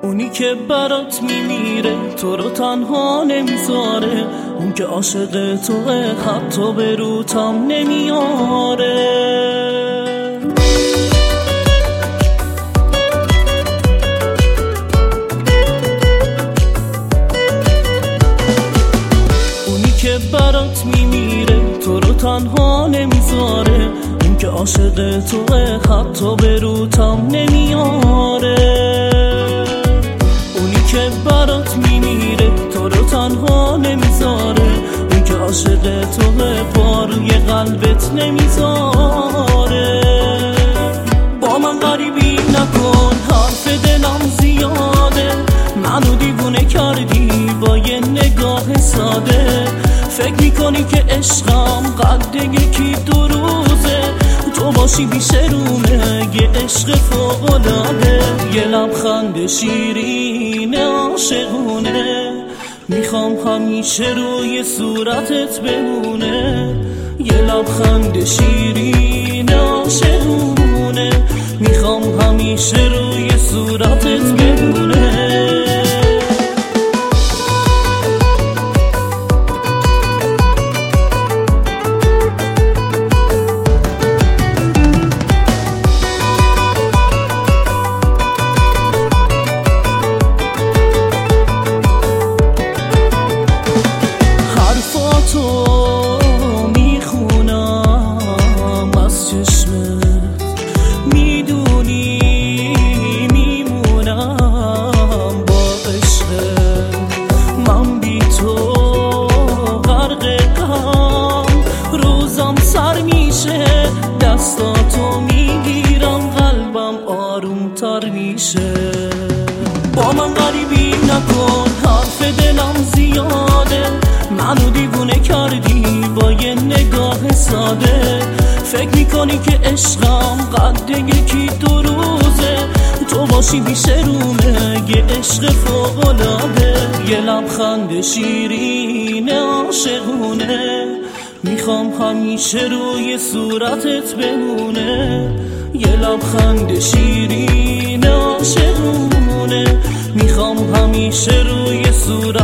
اونی که برات میمیره تو رو تنها نمیذاره، اون که عاشق توه حتی به روتم نمیاره. اونی که برات میمیره تو رو تنها نمیذاره، اون که عاشق توه حتی به روتم نمیاره. که برات میمیره تو رو تنها نمیذاره، اون که عاشق توه پا روی قلبت نمیذاره. با من غریبی نکن حرف دلم زیاده، منو دیوونه کردی با یه نگاه ساده. فکر میکنی که عشقم قد یکی دو روزه، تو باشی بیشه رومه یه عشق فوق‌العاده. یه لبخند شیرین عاشقونه میخوام همیشه روی صورتت بمونه. یه لبخند شیرین عاشقونه میخوام همیشه روی صورتت بمونه. دستاتو میگیرم قلبم آرومتر میشه. با من غریبی نکن حرف دلم زیاده، منو دیوونه کردی با یه نگاه ساده. فکر میکنی که عشقم قد یکی دو روزه، تو باشی بیشه رومه یه عشق فوق‌العاده. یه لبخند شیرین عاشقونه میخوام همیشه روی صورتت بمونه. یه لبخند شیرین عاشقونه میخوام همیشه روی صورتت